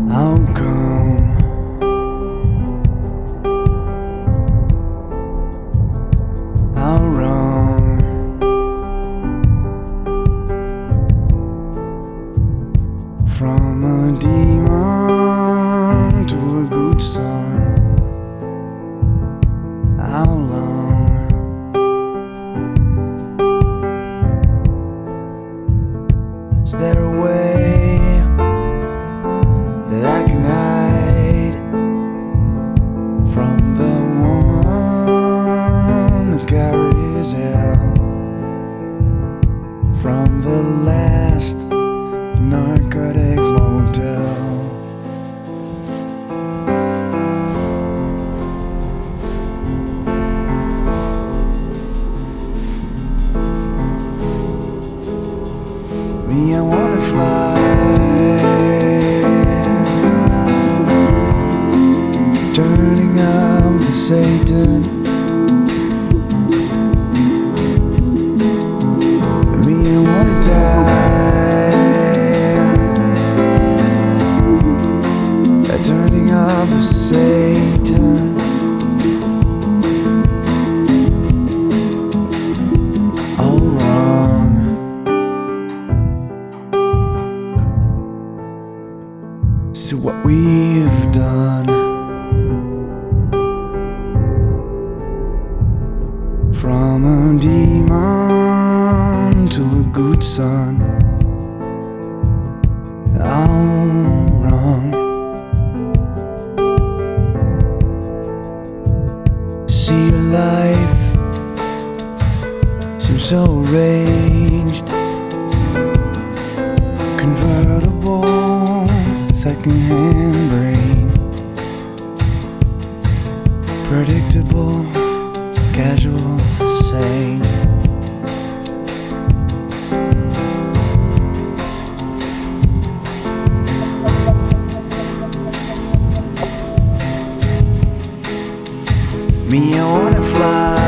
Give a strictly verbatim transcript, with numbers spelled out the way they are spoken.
How come how wrong from a demon to a good son? How long is there a way that I can hide from the woman that carries hell, from the last narcotic motel? Me, I wanna fly, turning up the Satan. Me, I wanna die, turning up the Satan. All wrong. So what we've done, from a demon to a good son, all wrong. See your life seems so arranged, convertible, second-hand brain, predictable, casual saint. Me, I wanna fly,